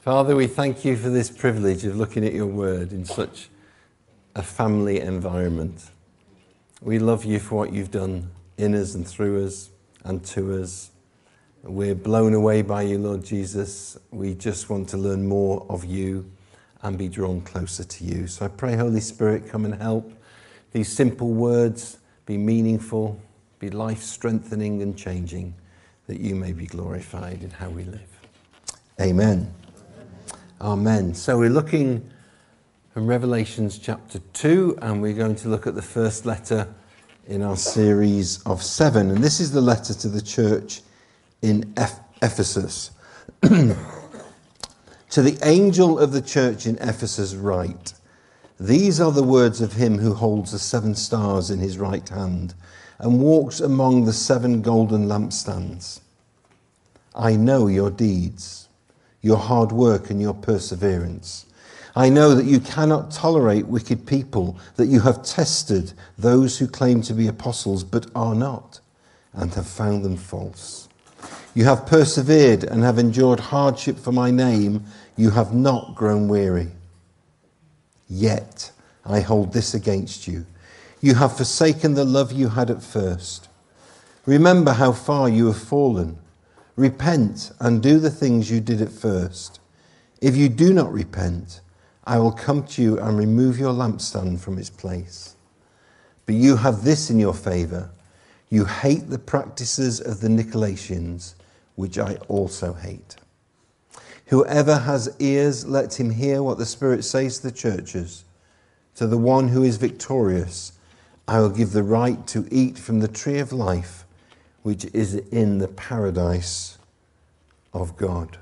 Father, we thank you for this privilege of looking at your word in such a family environment. We love you for what you've done in us and through us and to us. We're blown away by you, Lord Jesus. We just want to learn more of you and be drawn closer to you. So I pray, Holy Spirit, come and help these simple words be meaningful, be life-strengthening and changing, that you may be glorified in how we live. Amen. Amen. So we're looking from Revelations chapter 2, and we're going to look at the first letter in our series of 7. And this is the letter to the church in Ephesus. To the angel of the church in Ephesus write, "These are the words of him who holds the 7 stars in his right hand and walks among the 7 golden lampstands. I know your deeds, your hard work and your perseverance. I know that you cannot tolerate wicked people, that you have tested those who claim to be apostles but are not, and have found them false. You have persevered and have endured hardship for my name. You have not grown weary. Yet I hold this against you. You have forsaken the love you had at first. Remember how far you have fallen. Repent and do the things you did at first. If you do not repent, I will come to you and remove your lampstand from its place. But you have this in your favour. You hate the practices of the Nicolaitans, which I also hate. Whoever has ears, let him hear what the Spirit says to the churches. To the one who is victorious, I will give the right to eat from the tree of life, which is in the paradise of God."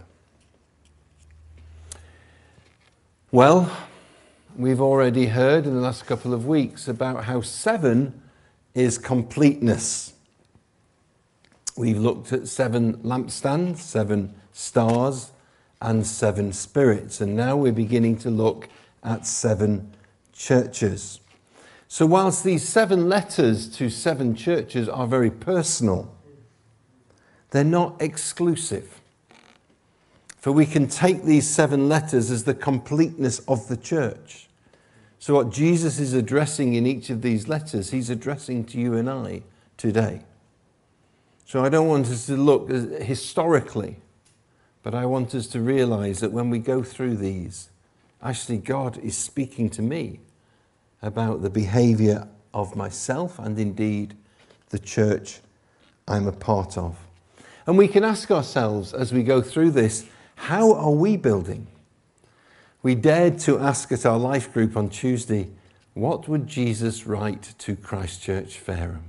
Well, we've already heard in the last couple of weeks about how 7 is completeness. We've looked at 7 lampstands, 7 stars, and 7 spirits. And now we're beginning to look at 7 churches. So whilst these 7 letters to 7 churches are very personal, they're not exclusive. For we can take these 7 letters as the completeness of the church. So what Jesus is addressing in each of these letters, he's addressing to you and I today. So I don't want us to look historically, but I want us to realize that when we go through these, actually God is speaking to me about the behavior of myself and indeed the church I'm a part of. And we can ask ourselves as we go through this, how are we building? We dared to ask at our life group on Tuesday, what would Jesus write to Christchurch Fareham?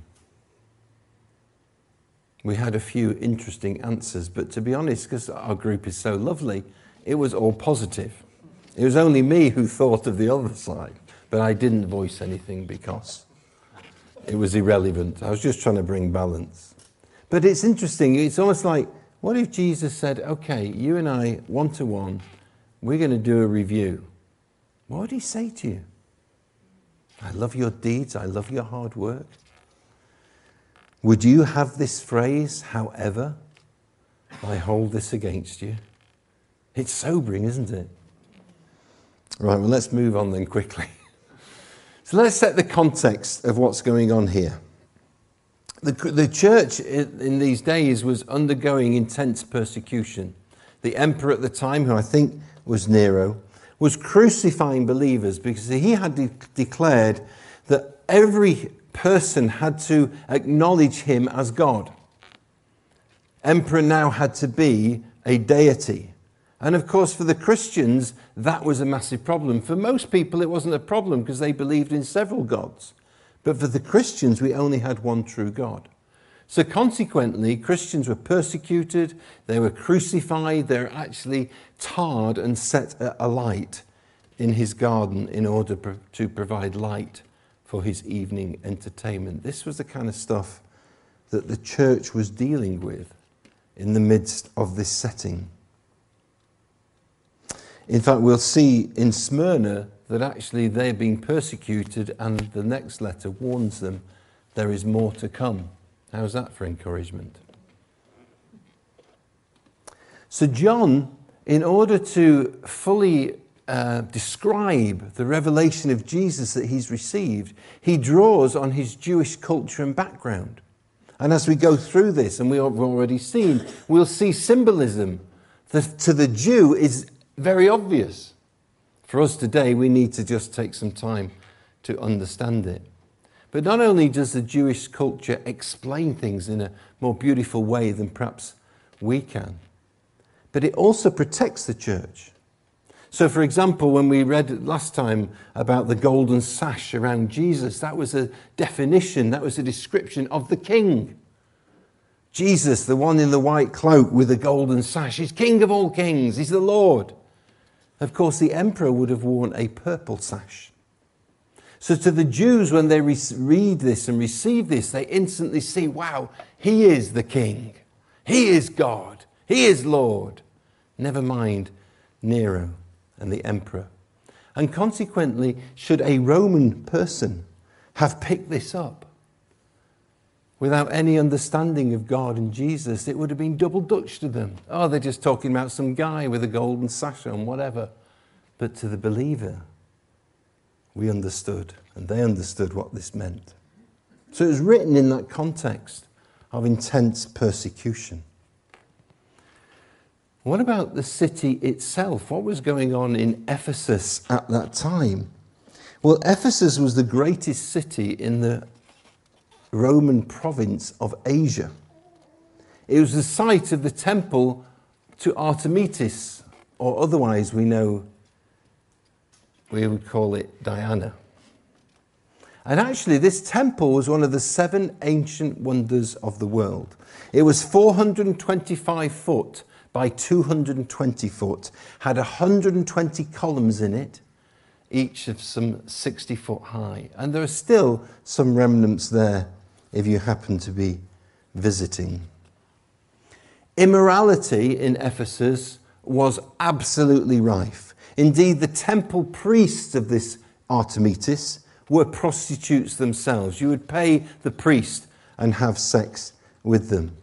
We had a few interesting answers, but to be honest, because our group is so lovely, it was all positive. It was only me who thought of the other side, but I didn't voice anything because it was irrelevant. I was just trying to bring balance. But it's interesting, it's almost like, what if Jesus said, okay, you and I, one-to-one, we're going to do a review. What would he say to you? I love your deeds, I love your hard work. Would you have this phrase, however, I hold this against you? It's sobering, isn't it? Right, well, let's move on then quickly. So let's set the context of what's going on here. The church in these days was undergoing intense persecution. The emperor at the time, who I think was Nero, was crucifying believers because he had declared that every person had to acknowledge him as God. Emperor now had to be a deity. And of course, for the Christians, that was a massive problem. For most people, it wasn't a problem because they believed in several gods. But for the Christians, we only had one true God. So consequently, Christians were persecuted, they were crucified, they were actually tarred and set alight in his garden in order to provide light for his evening entertainment. This was the kind of stuff that the church was dealing with in the midst of this setting. In fact, we'll see in Smyrna that actually they're being persecuted, and the next letter warns them there is more to come. How's that for encouragement? So John in order to fully describe the revelation of Jesus that he's received, he draws on his Jewish culture and background. And as we go through this, and we've already seen, we'll see symbolism that to the Jew is very obvious. For us today, we need to just take some time to understand it. But not only does the Jewish culture explain things in a more beautiful way than perhaps we can, but it also protects the church. So, for example, when we read last time about the golden sash around Jesus, that was a definition, that was a description of the king. Jesus, the one in the white cloak with the golden sash, he's King of all kings, he's the Lord. Of course, the emperor would have worn a purple sash. So to the Jews, when they read this and receive this, they instantly see, wow, he is the king. He is God. He is Lord. Never mind Nero and the emperor. And consequently, should a Roman person have picked this up without any understanding of God and Jesus, it would have been double Dutch to them. Oh, they're just talking about some guy with a golden sash on, whatever. But to the believer, we understood, and they understood what this meant. So it was written in that context of intense persecution. What about the city itself? What was going on in Ephesus at that time? Well, Ephesus was the greatest city in the Roman province of Asia. It was the site of the temple to Artemis, or otherwise we would call it Diana. And actually this temple was one of the 7 ancient wonders of the world. It was 425 foot by 220 foot, had 120 columns in it, each of some 60 foot high. And there are still some remnants there if you happen to be visiting. Immorality in Ephesus was absolutely rife. Indeed, the temple priests of this Artemis were prostitutes themselves. You would pay the priest and have sex with them.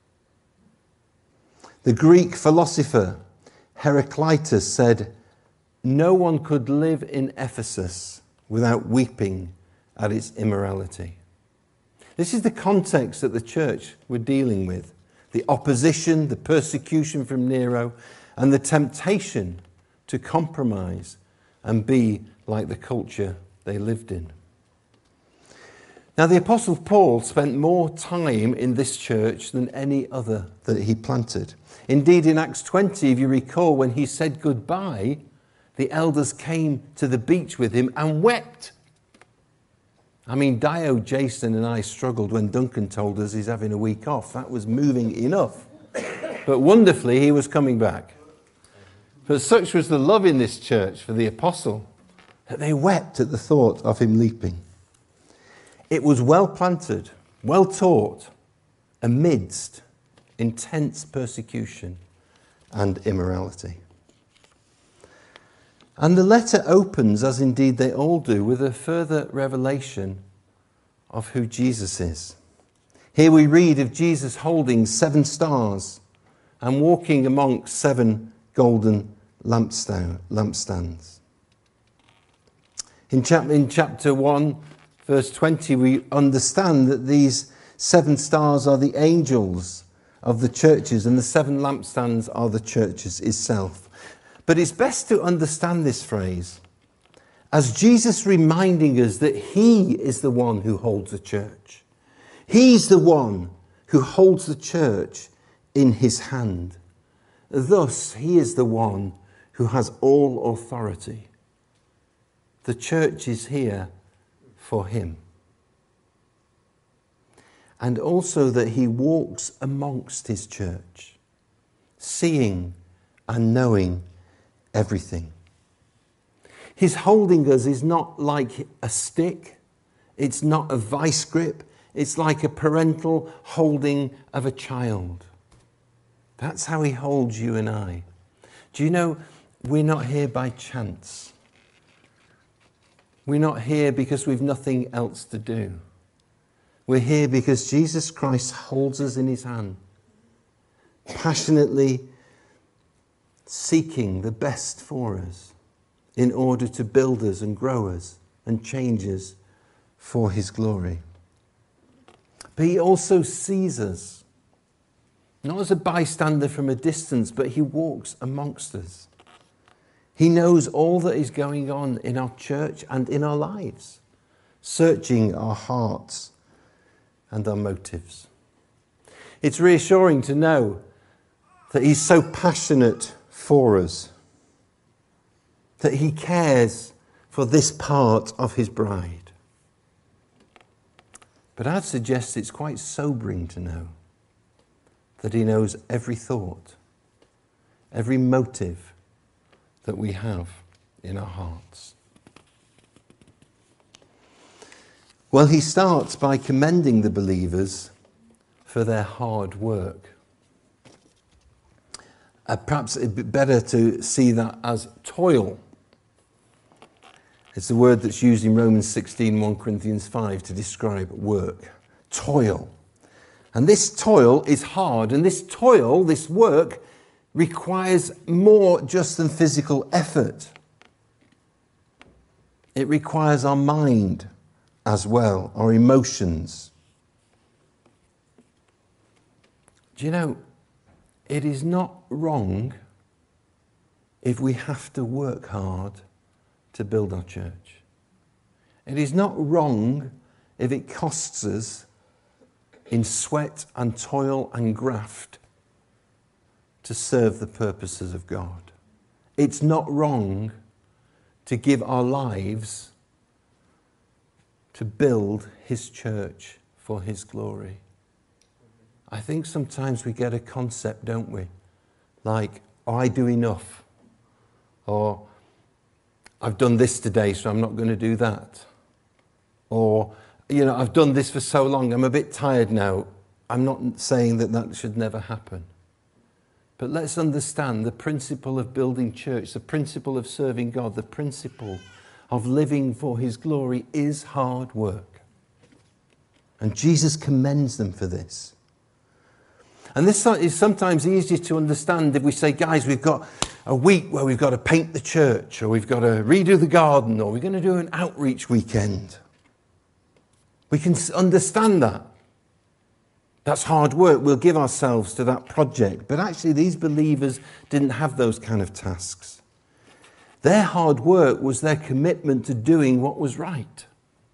The Greek philosopher Heraclitus said, "No one could live in Ephesus without weeping at its immorality." This is the context that the church were dealing with. The opposition, the persecution from Nero, and the temptation to compromise and be like the culture they lived in. Now, the Apostle Paul spent more time in this church than any other that he planted. Indeed, in Acts 20, if you recall, when he said goodbye, the elders came to the beach with him and wept. I mean, Dio, Jason and I struggled when Duncan told us he's having a week off. That was moving enough. But wonderfully, he was coming back. But such was the love in this church for the apostle that they wept at the thought of him leaping. It was well planted, well taught, amidst intense persecution and immorality. And the letter opens, as indeed they all do, with a further revelation of who Jesus is. Here we read of Jesus holding 7 stars and walking amongst 7 golden lampstands. In chapter 1, verse 20, we understand that these 7 stars are the angels of the churches and the 7 lampstands are the churches itself. But it's best to understand this phrase as Jesus reminding us that he is the one who holds the church. He's the one who holds the church in his hand. Thus, he is the one who has all authority. The church is here for him. And also that he walks amongst his church, seeing and knowing everything. His holding us is not like a stick. It's not a vice grip. It's like a parental holding of a child. That's how he holds you and I. Do you know, we're not here by chance. We're not here because we've nothing else to do. We're here because Jesus Christ holds us in his hand, passionately seeking the best for us in order to build us and grow us and change us for his glory. But he also sees us, not as a bystander from a distance, but he walks amongst us. He knows all that is going on in our church and in our lives, searching our hearts and our motives. It's reassuring to know that he's so passionate for us, that he cares for this part of his bride. But I'd suggest it's quite sobering to know that he knows every thought, every motive that we have in our hearts. Well, he starts by commending the believers for their hard work. Perhaps it'd be better to see that as toil. It's the word that's used in Romans 16, 1 Corinthians 5 to describe work. Toil. And this toil is hard, and this toil, this work, requires more just than physical effort. It requires our mind as well, our emotions. Do you know, it is not wrong if we have to work hard to build our church. It is not wrong if it costs us in sweat and toil and graft to serve the purposes of God. It's not wrong to give our lives to build his church for his glory. I think sometimes we get a concept, don't we? Like, oh, I do enough. Or, I've done this today, so I'm not going to do that. Or, you know, I've done this for so long, I'm a bit tired now. I'm not saying that that should never happen. But let's understand the principle of building church, the principle of serving God, the principle of living for his glory is hard work. And Jesus commends them for this. And this is sometimes easier to understand if we say, guys, we've got a week where we've got to paint the church, or we've got to redo the garden, or we're going to do an outreach weekend. We can understand that. That's hard work. We'll give ourselves to that project. But actually, these believers didn't have those kind of tasks. Their hard work was their commitment to doing what was right.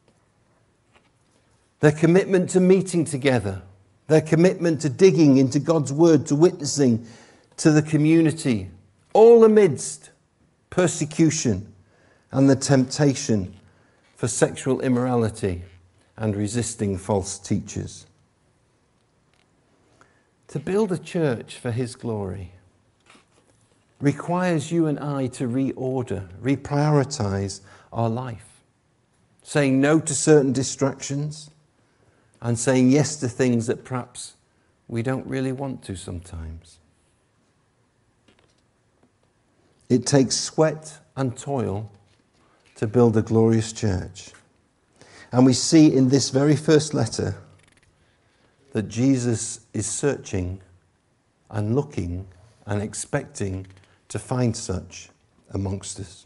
Their commitment to meeting together. Their commitment to digging into God's word, to witnessing to the community, all amidst persecution and the temptation for sexual immorality and resisting false teachers. To build a church for his glory requires you and I to reorder, reprioritize our life, saying no to certain distractions and saying yes to things that perhaps we don't really want to sometimes. It takes sweat and toil to build a glorious church. And we see in this very first letter that Jesus is searching and looking and expecting to find such amongst us.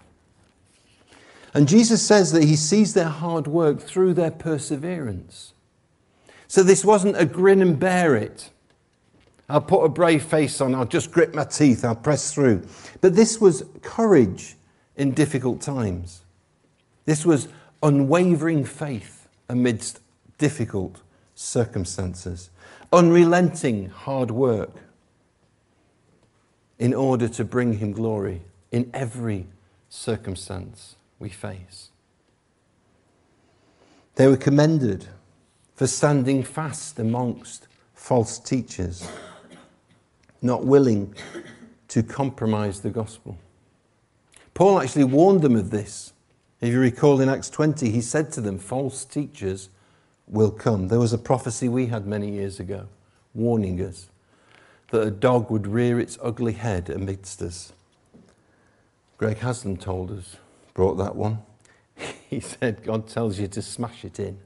And Jesus says that he sees their hard work through their perseverance. So this wasn't a grin and bear it. I'll put a brave face on, I'll just grit my teeth, I'll press through. But this was courage in difficult times. This was unwavering faith amidst difficult circumstances. Unrelenting hard work in order to bring him glory in every circumstance we face. They were commended for standing fast amongst false teachers, not willing to compromise the gospel. Paul actually warned them of this. If you recall in Acts 20, he said to them, false teachers will come. There was a prophecy we had many years ago warning us that a dog would rear its ugly head amidst us. Greg Haslam told us, brought that one. He said, God tells you to smash it in.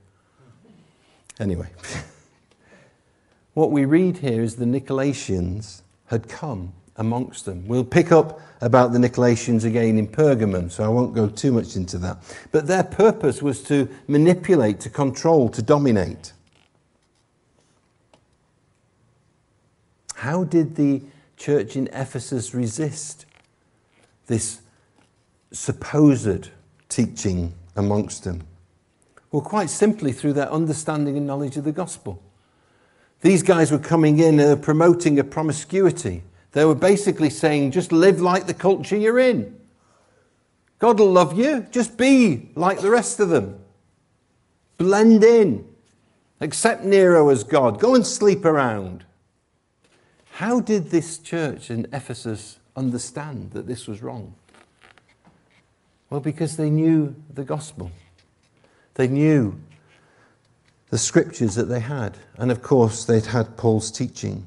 Anyway, what we read here is the Nicolaitans had come amongst them. We'll pick up about the Nicolaitans again in Pergamum, so I won't go too much into that. But their purpose was to manipulate, to control, to dominate. How did the church in Ephesus resist this supposed teaching amongst them? Well, quite simply through their understanding and knowledge of the gospel. These guys were coming in promoting a promiscuity. They were basically saying, just live like the culture you're in. God will love you. Just be like the rest of them. Blend in. Accept Nero as God. Go and sleep around. How did this church in Ephesus understand that this was wrong? Well, because they knew the gospel. They knew the scriptures that they had. And of course, they'd had Paul's teaching.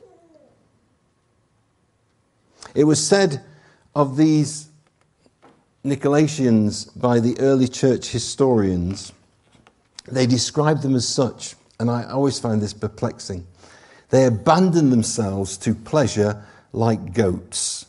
It was said of these Nicolaitans by the early church historians, they described them as such, and I always find this perplexing. They abandoned themselves to pleasure like goats.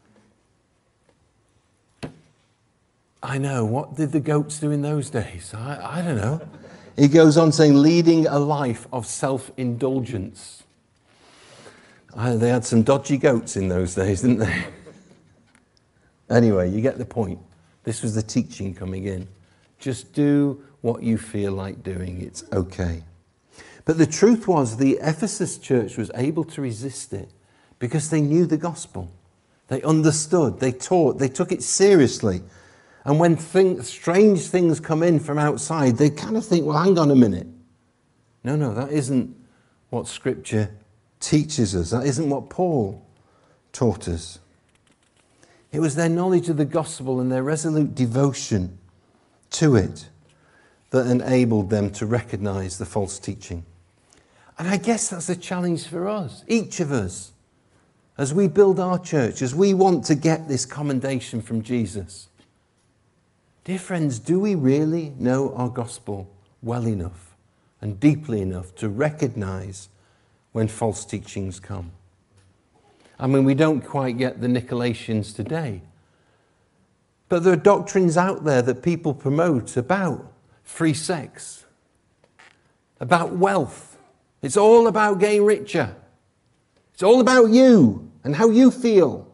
I know, what did the goats do in those days? I don't know. He goes on saying, leading a life of self-indulgence. They had some dodgy goats in those days, didn't they? Anyway, you get the point. This was the teaching coming in. Just do what you feel like doing. It's okay. But the truth was, the Ephesus church was able to resist it because they knew the gospel. They understood, they taught, they took it seriously. And when strange things come in from outside, they kind of think, well, hang on a minute. No, that isn't what Scripture teaches us. That isn't what Paul taught us. It was their knowledge of the gospel and their resolute devotion to it that enabled them to recognize the false teaching. And I guess that's a challenge for us, each of us, as we build our church, as we want to get this commendation from Jesus. Dear friends, do we really know our gospel well enough and deeply enough to recognize when false teachings come? I mean, we don't quite get the Nicolaitans today. But there are doctrines out there that people promote about free sex, about wealth. It's all about getting richer. It's all about you and how you feel.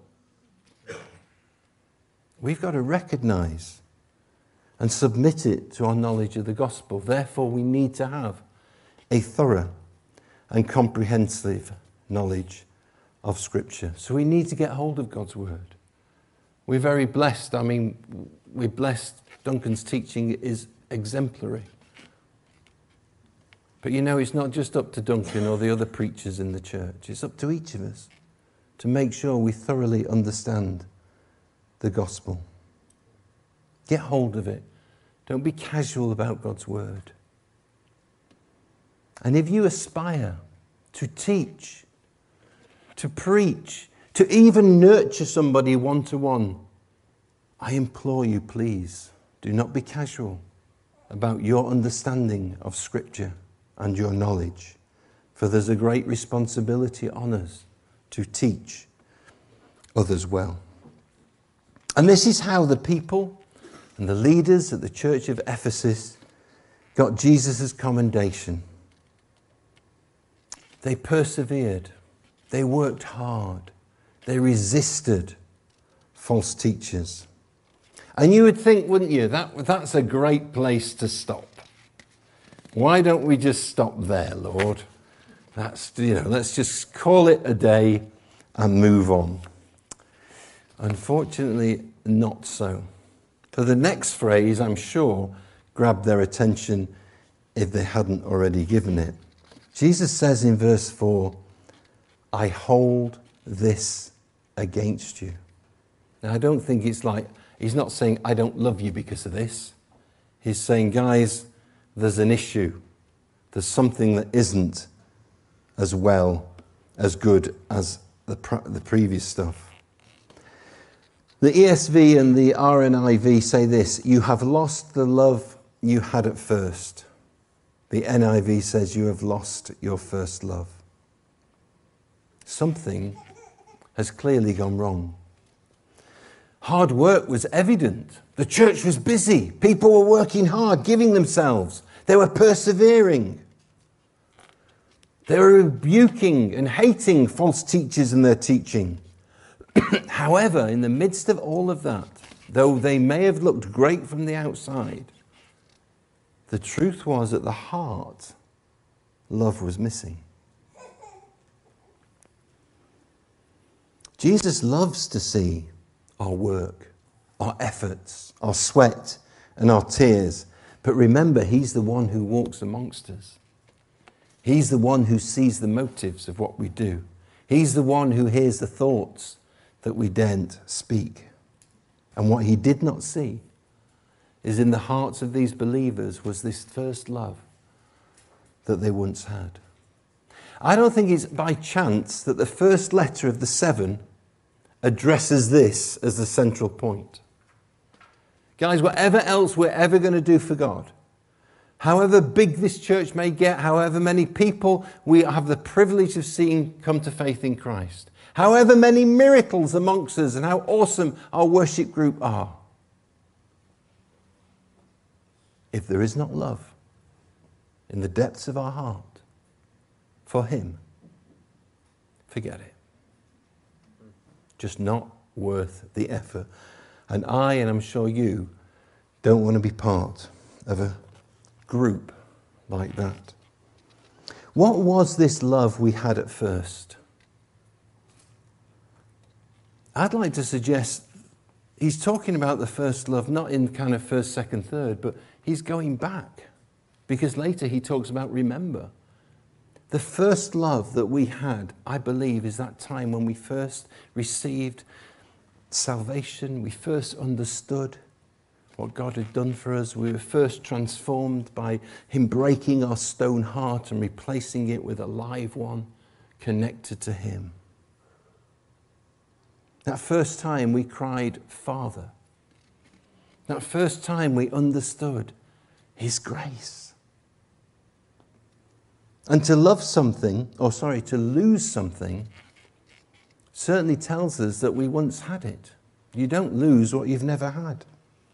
We've got to recognize and submit it to our knowledge of the gospel. Therefore, we need to have a thorough and comprehensive knowledge of Scripture. So we need to get hold of God's Word. We're very blessed. I mean, we're blessed. Duncan's teaching is exemplary. But you know, it's not just up to Duncan or the other preachers in the church. It's up to each of us to make sure we thoroughly understand the gospel. Get hold of it. Don't be casual about God's Word. And if you aspire to teach, to preach, to even nurture somebody one-to-one, I implore you, please, do not be casual about your understanding of Scripture and your knowledge, for there's a great responsibility on us to teach others well. And this is how the people and the leaders at the church of Ephesus got Jesus' commendation. They persevered. They worked hard. They resisted false teachers. And you would think, wouldn't you, that's a great place to stop. Why don't we just stop there, Lord? Let's just call it a day and move on. Unfortunately, not so. For the next phrase, I'm sure, grabbed their attention if they hadn't already given it. Jesus says in verse 4, I hold this against you. Now, I don't think it's like, he's not saying, I don't love you because of this. He's saying, guys, there's an issue. There's something that isn't as well, as good as the previous stuff. The ESV and the RNIV say this, you have lost the love you had at first. The NIV says you have lost your first love. Something has clearly gone wrong. Hard work was evident. The church was busy. People were working hard, giving themselves. They were persevering. They were rebuking and hating false teachers and their teaching. However, in the midst of all of that, though they may have looked great from the outside, the truth was at the heart, love was missing. Jesus loves to see our work, our efforts, our sweat and our tears. But remember, he's the one who walks amongst us. He's the one who sees the motives of what we do. He's the one who hears the thoughts that we daren't speak. And what he did not see is in the hearts of these believers was this first love that they once had. I don't think it's by chance that the first letter of the 7 addresses this as the central point. Guys, whatever else we're ever going to do for God, however big this church may get, however many people we have the privilege of seeing come to faith in Christ, however many miracles amongst us and how awesome our worship group are, if there is not love in the depths of our heart for him, forget it. Just not worth the effort. And I'm sure you, don't want to be part of a group like that. What was this love we had at first? I'd like to suggest he's talking about the first love, not in kind of first, second, third, but he's going back. Because later he talks about remember. The first love that we had, I believe, is that time when we first received salvation. We first understood what God had done for us. We were first transformed by him breaking our stone heart and replacing it with a live one connected to him. That first time we cried, Father. That first time we understood his grace. And to love something, to lose something, certainly tells us that we once had it. You don't lose what you've never had.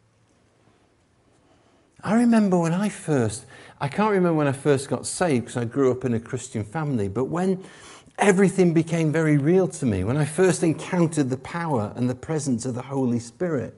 I remember when I can't remember when I first got saved because I grew up in a Christian family, but when everything became very real to me, when I first encountered the power and the presence of the Holy Spirit,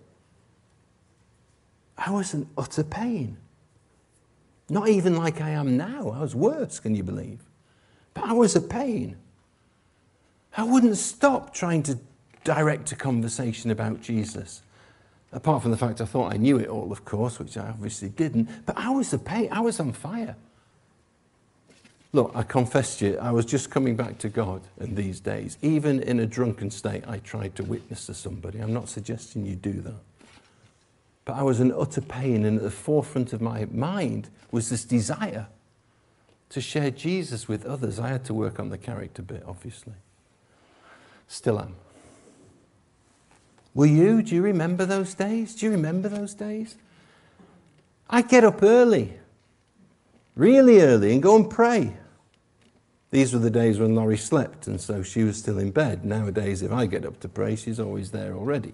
I was in utter pain. Not even like I am now. I was worse, can you believe? But I was a pain. I wouldn't stop trying to direct a conversation about Jesus. Apart from the fact I thought I knew it all, of course, which I obviously didn't. But I was a pain. I was on fire. Look, I confess to you, I was just coming back to God in these days. Even in a drunken state, I tried to witness to somebody. I'm not suggesting you do that. But I was in utter pain, and at the forefront of my mind was this desire to share Jesus with others. I had to work on the character bit, obviously. Still am. Were you? Do you remember those days? Do you remember those days? I'd get up early, really early, and go and pray. These were the days when Laurie slept, and so she was still in bed. Nowadays, if I get up to pray, she's always there already.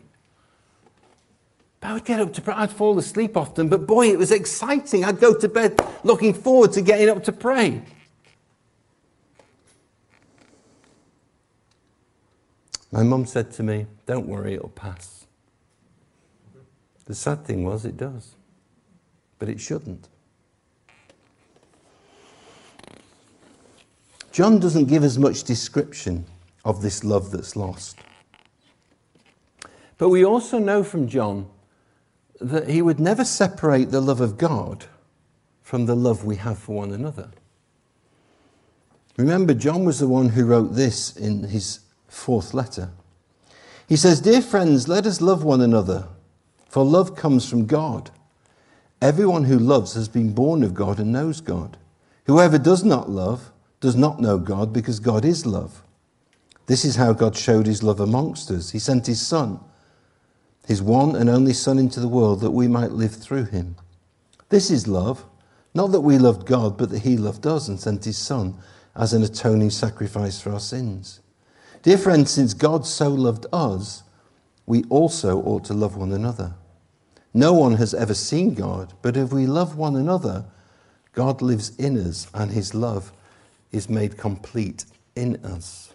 I would get up to pray. I'd fall asleep often, but boy, it was exciting. I'd go to bed looking forward to getting up to pray. My mum said to me, don't worry, it'll pass. The sad thing was, it does. But it shouldn't. John doesn't give us much description of this love that's lost. But we also know from John that he would never separate the love of God from the love we have for one another. Remember, John was the one who wrote this in his 4th letter. He says, "Dear friends, let us love one another, for love comes from God. Everyone who loves has been born of God and knows God. Whoever does not love does not know God, because God is love. This is how God showed his love amongst us. He sent his Son, his one and only Son, into the world that we might live through him. This is love, not that we loved God, but that he loved us and sent his Son as an atoning sacrifice for our sins. Dear friends, since God so loved us, we also ought to love one another. No one has ever seen God, but if we love one another, God lives in us and his love is made complete in us.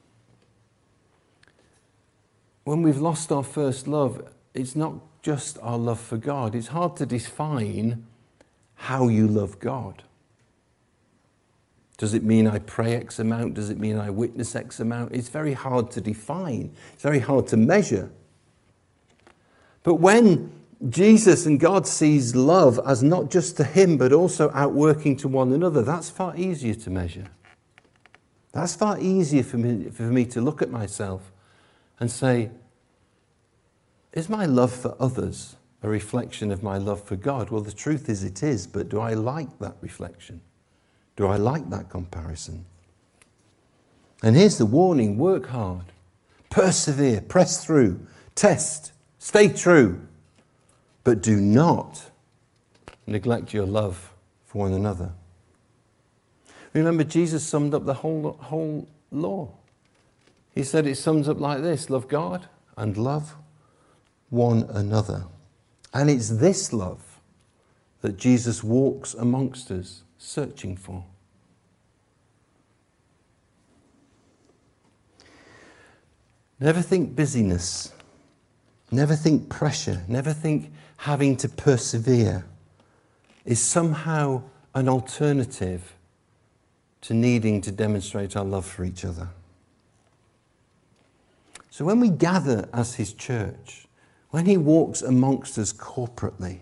When we've lost our first love, it's not just our love for God. It's hard to define how you love God. Does it mean I pray X amount? Does it mean I witness X amount? It's very hard to define. It's very hard to measure. But when Jesus and God sees love as not just to him, but also outworking to one another, that's far easier to measure. That's far easier for me to look at myself and say, is my love for others a reflection of my love for God? Well, the truth is it is, but do I like that reflection? Do I like that comparison? And here's the warning: work hard, persevere, press through, test, stay true, but do not neglect your love for one another. Remember, Jesus summed up the whole law. He said it sums up like this: love God and love one another. And it's this love that Jesus walks amongst us searching for. Never think busyness. Never think pressure. Never think having to persevere is somehow an alternative to needing to demonstrate our love for each other. So when we gather as his church, when he walks amongst us corporately,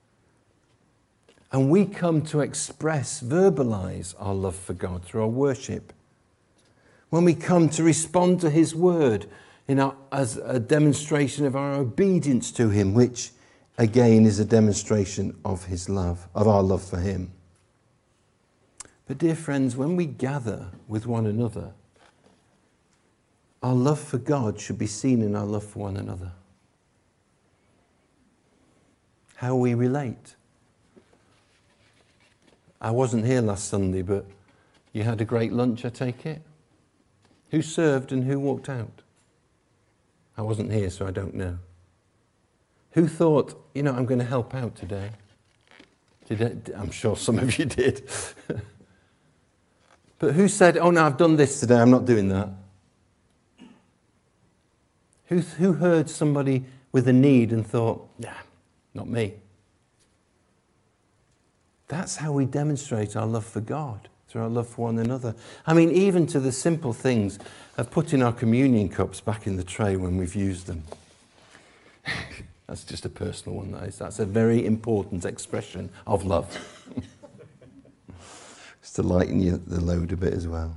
and we come to express, verbalize our love for God through our worship, when we come to respond to his word as a demonstration of our obedience to him, which again is a demonstration of his love, of our love for him. But dear friends, when we gather with one another, our love for God should be seen in our love for one another. How we relate. I wasn't here last Sunday, but you had a great lunch, I take it? Who served and who walked out? I wasn't here, so I don't know. Who thought, I'm going to help out today? I'm sure some of you did. But who said, oh no, I've done this today, I'm not doing that? Who heard somebody with a need and thought, nah, not me? That's how we demonstrate our love for God, through our love for one another. I mean, even to the simple things of putting our communion cups back in the tray when we've used them. That's just a personal one, that is. That's a very important expression of love. Just to lighten the load a bit as well.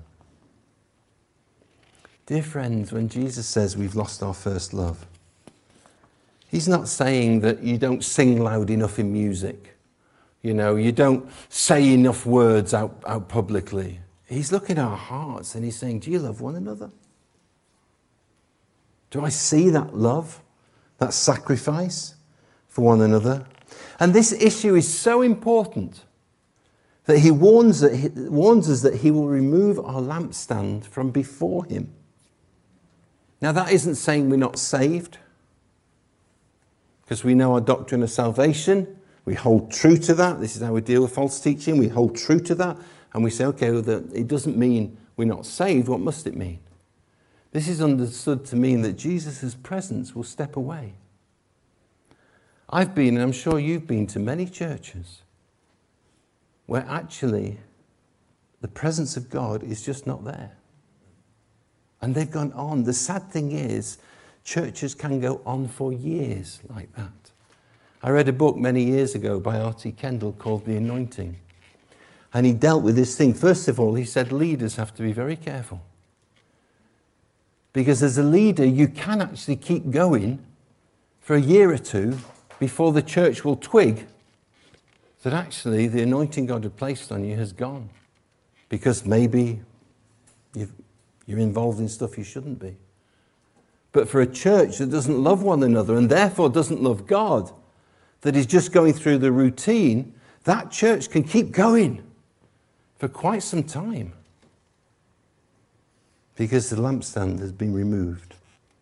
Dear friends, when Jesus says we've lost our first love, he's not saying that you don't sing loud enough in music. You don't say enough words out publicly. He's looking at our hearts and he's saying, do you love one another? Do I see that love, that sacrifice for one another? And this issue is so important that he warns us that he will remove our lampstand from before him. Now, that isn't saying we're not saved, because we know our doctrine of salvation. We hold true to that. This is how we deal with false teaching. We hold true to that. And we say, okay, well, it doesn't mean we're not saved. What must it mean? This is understood to mean that Jesus' presence will step away. I've been, and I'm sure you've been, to many churches where actually the presence of God is just not there. And they've gone on. The sad thing is, churches can go on for years like that. I read a book many years ago by R.T. Kendall called The Anointing. And he dealt with this thing. First of all, he said leaders have to be very careful. Because as a leader, you can actually keep going for a year or two before the church will twig that actually the anointing God had placed on you has gone. Because maybe you're involved in stuff you shouldn't be. But for a church that doesn't love one another and therefore doesn't love God, that is just going through the routine, that church can keep going for quite some time. because the lampstand has been removed.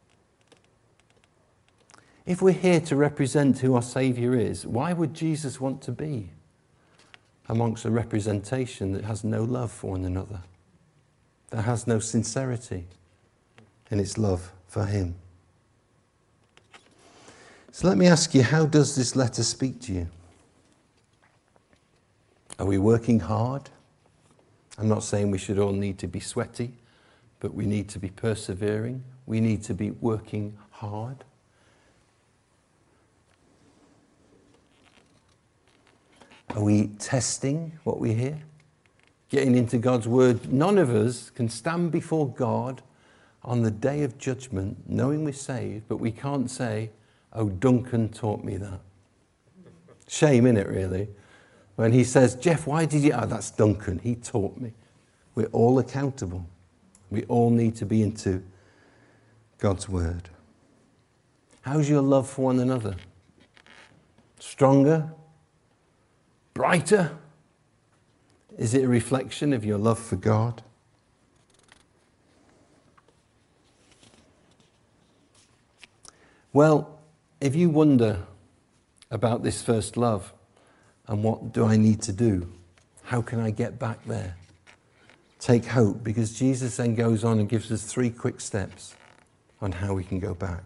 If we're here to represent who our Saviour is, why would Jesus want to be amongst a representation that has no love for one another, that has no sincerity in its love for him? So let me ask you, how does this letter speak to you? Are we working hard? I'm not saying we should all need to be sweaty, but we need to be persevering. We need to be working hard. Are we testing what we hear? Getting into God's word? None of us can stand before God on the day of judgment knowing we're saved, but we can't say, "Oh, Duncan taught me that." Shame, innit, really? When he says, "Jeff, why did you..." "Oh, that's Duncan, he taught me." We're all accountable. We all need to be into God's word. How's your love for one another? Stronger? Brighter? Is it a reflection of your love for God? Well, if you wonder about this first love and what do I need to do, how can I get back there? Take hope, because Jesus then goes on and gives us 3 quick steps on how we can go back.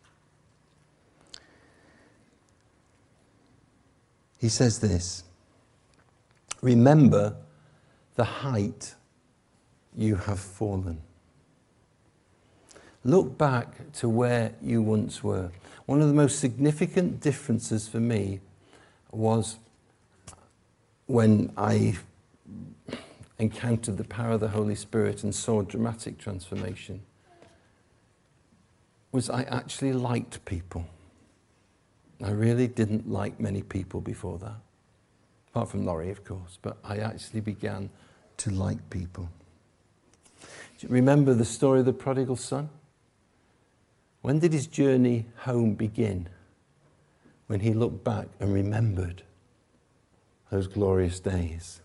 He says this: remember the height you have fallen. Look back to where you once were. One of the most significant differences for me was when I encountered the power of the Holy Spirit and saw dramatic transformation, was I actually liked people. I really didn't like many people before that. Apart from Laurie, of course, but I actually began to like people. Do you remember the story of the prodigal son? When did his journey home begin? When he looked back and remembered those glorious days.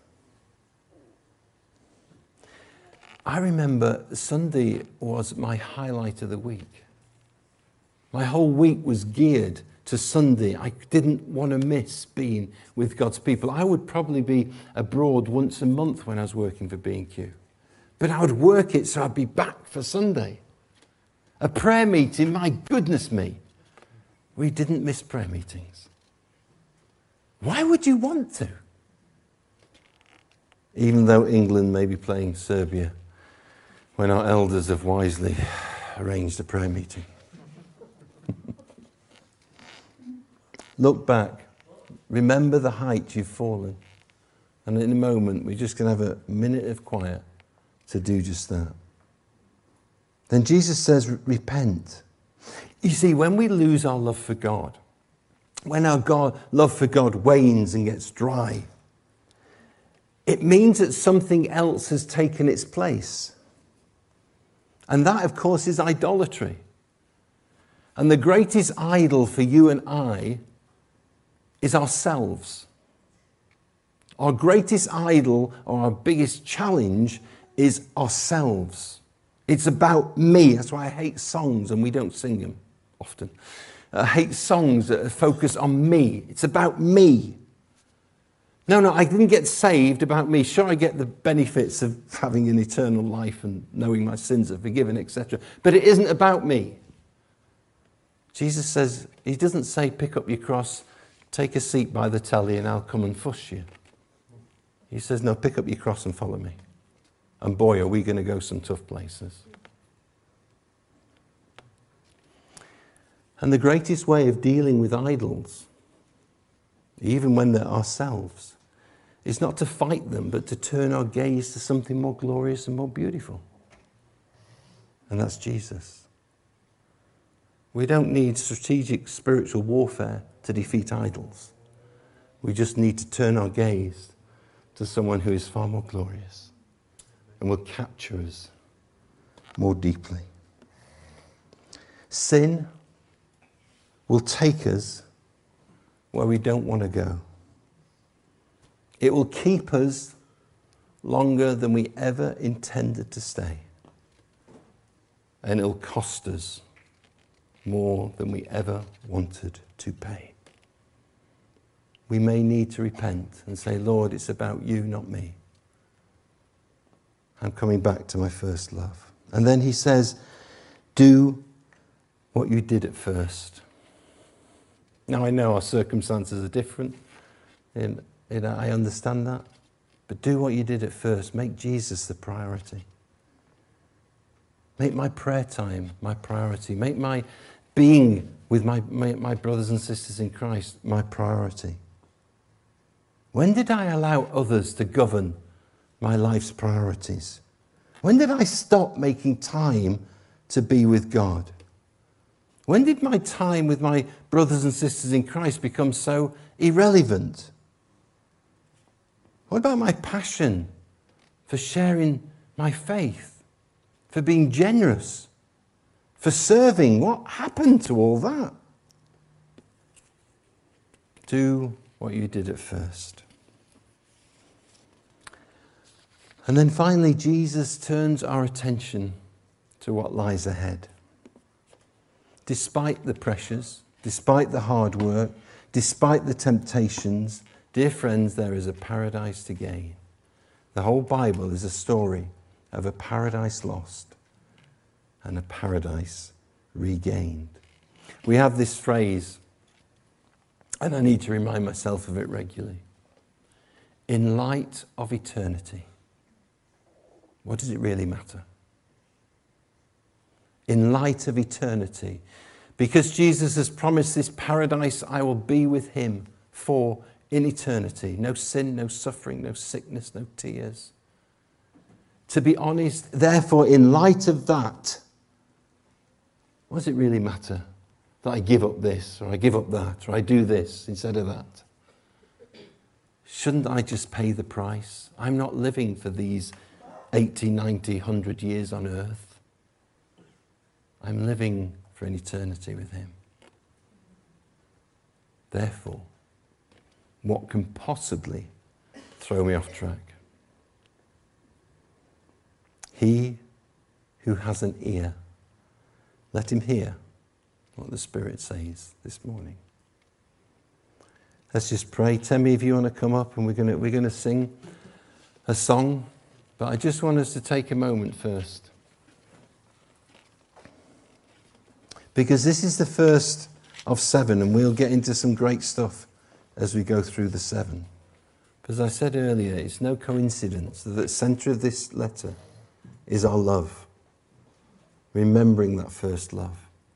I remember Sunday was my highlight of the week. My whole week was geared to Sunday. I didn't want to miss being with God's people. I would probably be abroad once a month when I was working for B&Q. But I would work it so I'd be back for Sunday. A prayer meeting, my goodness me. We didn't miss prayer meetings. Why would you want to? Even though England may be playing Serbia, when our elders have wisely arranged a prayer meeting. Look back. Remember the height you've fallen. And in a moment, we're just going to have a minute of quiet to do just that. Then Jesus says, repent. You see, when we lose our love for God, when our love for God wanes and gets dry, it means that something else has taken its place. And that, of course, is idolatry. And the greatest idol for you and I is ourselves. Our greatest idol, or our biggest challenge, is ourselves. It's about me. That's why I hate songs, and we don't sing them often. I hate songs that focus on me. It's about me. No, I didn't get saved about me. Sure, I get the benefits of having an eternal life and knowing my sins are forgiven, etc. But it isn't about me. Jesus says, he doesn't say, pick up your cross, take a seat by the telly and I'll come and fuss you. He says, no, pick up your cross and follow me. And boy, are we going to go some tough places. And the greatest way of dealing with idols, even when they're ourselves, is not to fight them, but to turn our gaze to something more glorious and more beautiful. And that's Jesus. We don't need strategic spiritual warfare to defeat idols. We just need to turn our gaze to someone who is far more glorious and will capture us more deeply. Sin will take us where we don't want to go. It will keep us longer than we ever intended to stay. and it'll cost us more than we ever wanted to pay. We may need to repent and say, Lord, it's about you, not me. I'm coming back to my first love. And then he says, do what you did at first. Now, I know our circumstances are different, and I understand that. But do what you did at first. Make Jesus the priority. Make my prayer time my priority. Make my being with my brothers and sisters in Christ my priority. When did I allow others to govern my life's priorities? When did I stop making time to be with God? When did my time with my brothers and sisters in Christ become so irrelevant? What about my passion for sharing my faith, for being generous, for serving? What happened to all that? Do what you did at first. And then finally, Jesus turns our attention to what lies ahead. Despite the pressures, despite the hard work, despite the temptations, dear friends, there is a paradise to gain. The whole Bible is a story of a paradise lost and a paradise regained. We have this phrase, and I need to remind myself of it regularly. In light of eternity, what does it really matter? In light of eternity, because Jesus has promised this paradise, I will be with him for in eternity. No sin, no suffering, no sickness, no tears. To be honest, therefore, in light of that, what does it really matter that I give up this, or I give up that, or I do this instead of that? Shouldn't I just pay the price? I'm not living for these 80, 90, 100 years on earth. I'm living for an eternity with him. Therefore, what can possibly throw me off track? He who has an ear, let him hear what the Spirit says this morning. Let's just pray. Temi, if you want to come up, and we're going to sing a song. But I just want us to take a moment first. Because this is the first of 7, and we'll get into some great stuff as we go through the 7. As I said earlier, it's no coincidence that at the centre of this letter is our love. Remembering that first love.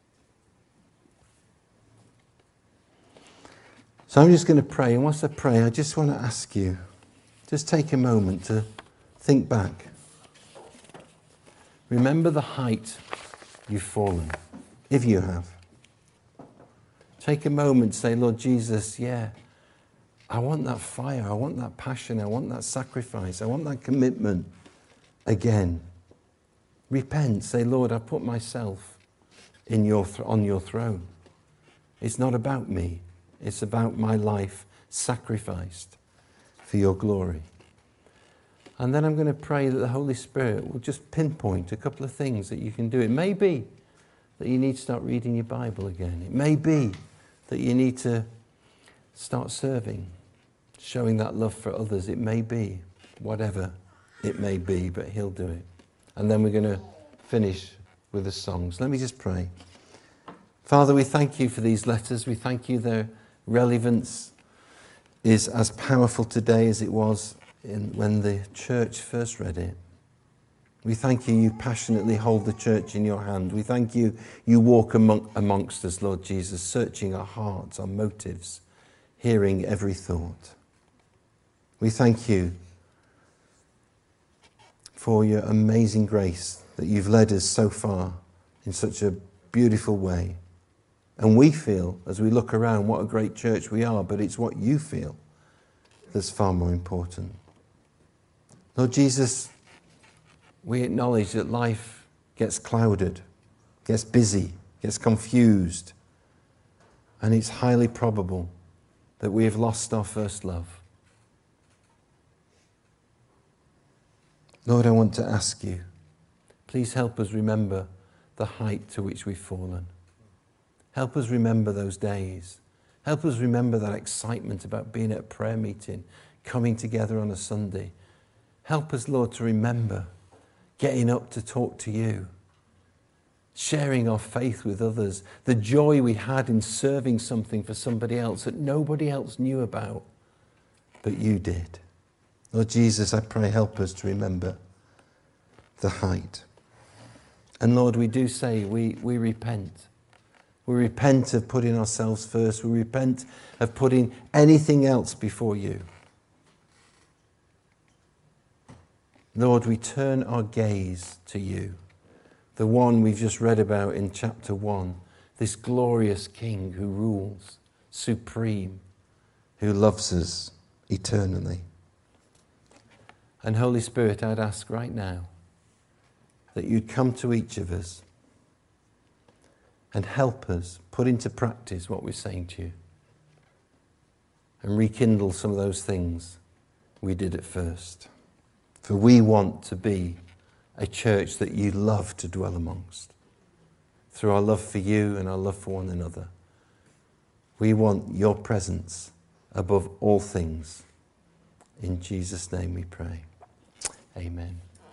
So I'm just going to pray, and whilst I pray, I just want to ask you, just take a moment to think back. Remember the height you've fallen, if you have. Take a moment to say, Lord Jesus, yeah, I want that fire, I want that passion, I want that sacrifice, I want that commitment again. Repent, say, Lord, I put myself in on your throne. It's not about me, it's about my life sacrificed for your glory. And then I'm going to pray that the Holy Spirit will just pinpoint a couple of things that you can do. It may be that you need to start reading your Bible again. It may be that you need to start serving, showing that love for others. It may be whatever it may be, but he'll do it. And then we're going to finish with the songs. Let me just pray. Father, we thank you for these letters. We thank you their relevance is as powerful today as it was when the church first read it. We thank you passionately hold the church in your hand. We thank you walk amongst us, Lord Jesus, searching our hearts, our motives, hearing every thought. We thank you for your amazing grace that you've led us so far in such a beautiful way. And we feel, as we look around, what a great church we are, but it's what you feel that's far more important. Lord Jesus, we acknowledge that life gets clouded, gets busy, gets confused, and it's highly probable that we have lost our first love. Lord, I want to ask you, please help us remember the height to which we've fallen. Help us remember those days. Help us remember that excitement about being at a prayer meeting, coming together on a Sunday. Help us, Lord, to remember getting up to talk to you, sharing our faith with others, the joy we had in serving something for somebody else that nobody else knew about, but you did. Lord Jesus, I pray, help us to remember the height. And Lord, we do say we repent. We repent of putting ourselves first. We repent of putting anything else before you. Lord, we turn our gaze to you, the one we've just read about in chapter 1, this glorious King who rules, supreme, who loves us eternally. And Holy Spirit, I'd ask right now that you'd come to each of us and help us put into practice what we're saying to you and rekindle some of those things we did at first. For we want to be a church that you love to dwell amongst. Through our love for you and our love for one another, we want your presence above all things. In Jesus' name we pray. Amen.